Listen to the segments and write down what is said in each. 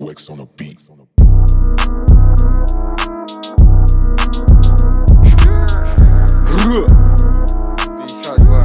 2X on the beat. 52.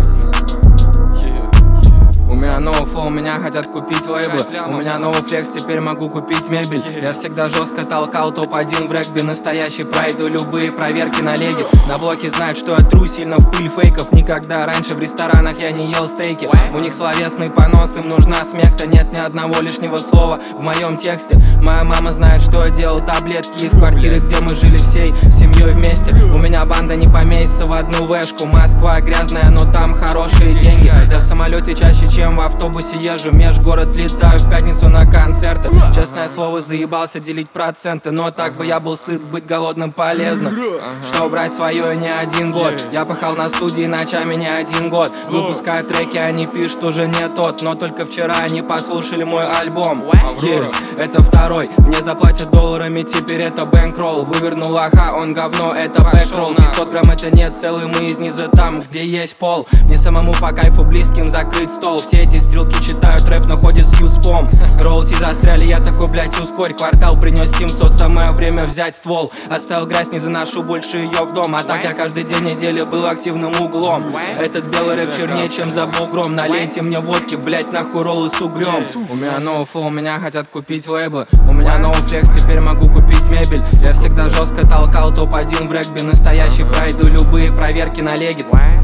У меня новый флоу, меня хотят купить лейблы. У меня новый флекс, теперь могу купить мебель. Я всегда жестко толкал топ-1 в регби. Настоящий пройду любые проверки на леге. На блоке знают, что я тру сильно в пыль фейков. Никогда раньше в ресторанах я не ел стейки. У них словесный понос, им нужна смех-то. Нет ни одного лишнего слова в моем тексте. Моя мама знает, что я делал таблетки из квартиры, где мы жили всей семьей вместе. У меня банда не поместится в одну вешку. Москва грязная, но там хорошие деньги. Я в самолете чаще, чем в автобусе езжу. Межгород летаю в пятницу на концерты. Честное слово, заебался делить проценты. Но так бы я был сыт, быть голодным полезно. Что брать свое не один год. Я пахал на студии ночами не один год. Выпускаю треки, они пишут уже не тот. Но только вчера они послушали мой альбом. Это второй, мне заплатят долларами, теперь это бэнкролл. Вывернул лоха, он говно, это бэкролл. 500 грамм это нет, целый мы из низа там, где есть пол. Мне самому по кайфу близким закрыть стол. Все эти стрелки читают рэп, но ходят с юспом. Роути застряли, я такой, блять, ускорь. Квартал принес 700, самое время взять ствол. Оставил грязь, не заношу больше ее в дом. А так я каждый день недели был активным углом. Этот белый рэп чернее, чем за бугром. Налейте мне водки, блять, нахуй роллы с угрём. У меня новый флоу, меня хотят купить лейблы. У меня новый флекс, теперь могу купить мебель. Я всегда жестко толкал топ-1 в регби. Настоящий пройду любые проверки на леге.